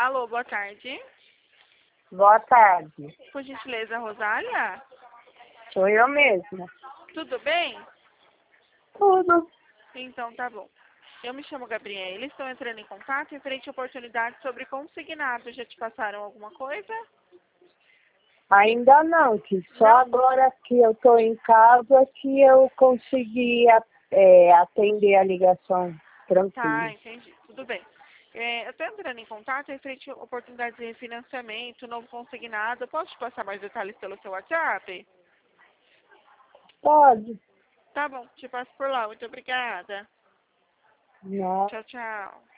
Alô, boa tarde. Boa tarde. Por gentileza, Rosália? Sou eu mesma. Tudo bem? Tudo. Então tá bom. Eu me chamo Gabriela, estou entrando em contato em frente a oportunidade sobre consignado. Já te passaram alguma coisa? Ainda não, que só Não? agora que eu estou em casa que eu consegui atender a ligação Tá, tranquilo. entendi. Tudo bem. Eu estou entrando em contato em frente a oportunidade de refinanciamento, novo consignado. Posso te passar mais detalhes pelo seu WhatsApp? Pode. Tá bom, te passo por lá. Muito obrigada. Não. Tchau, tchau.